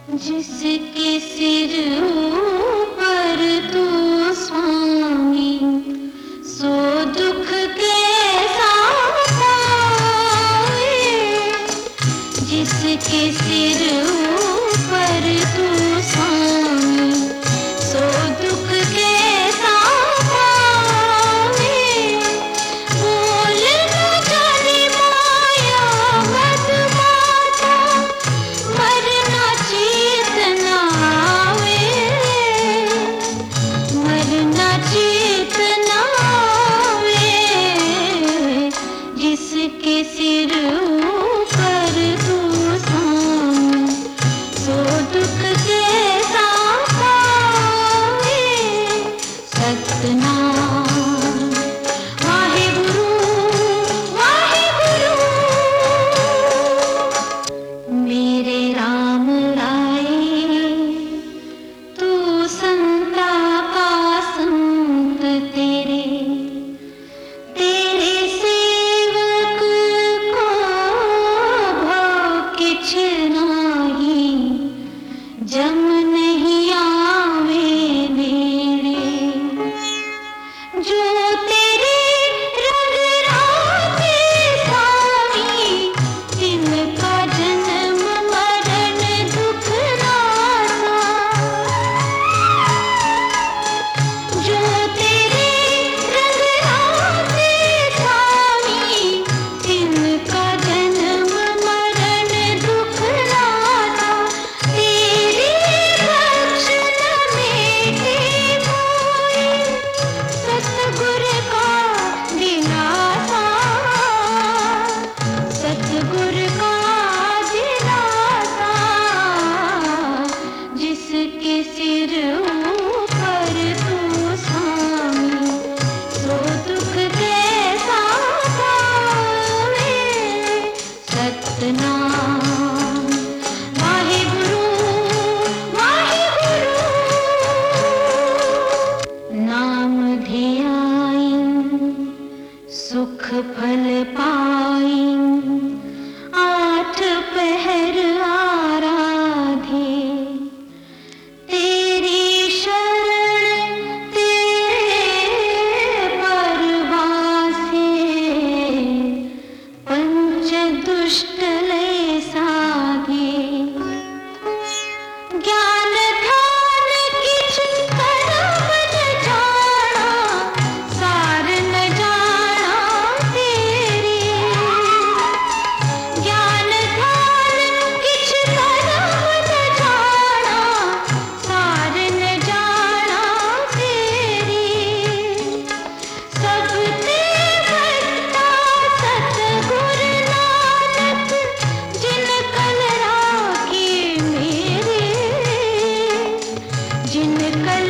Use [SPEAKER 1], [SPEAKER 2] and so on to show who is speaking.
[SPEAKER 1] जिसके सिर ऊपर तू स्वामी, सो दुख कैसा पाए। जिसके सिर ऊपर तू स्वामी, सो दुख कैसा पाए। बोल न जाने माया मद माता, मरना चेतना आवे। मरना चेतना आवे। जिसके सिर ऊपर तू स्वामी, सो दुख कैसा पावे। सतनाम वाहेगुरु वाहेगुरु। मेरे राम राये, तू संता का संत तेरे। तेरे सेवक को भव किछ नाही, जम नहीं आवे नेड़े। जो तेरे रंग राते स्वामी, तिनका जन्म मरण दुख नासा। जो तेरे रंग राते स्वामी, तिनका जन्म मरण दुख नासा। तेरे दर्शन मेटे मोए, सतगुर का दिलासा। सतगुर का दिलासा। जिसके सिर ऊपर तू स्वामी, सो दुख कैसा पावे। सतनाम वाहेगुरु वाहेगुरु। नाम धियाई सुख फल पाई, आठ पहर आराधे। तेरी शरण तेरे परवासे, पंच दुष्ट लय साधे। ज्ञान ध्यान किछ करम न जाना, सार न जाना तेरी। ज्ञान ध्यान किछ करम न जाना, सार न जाना तेरी। सब ते बता सतगुर नानक, जिन कल राखे मेरे। जिन कल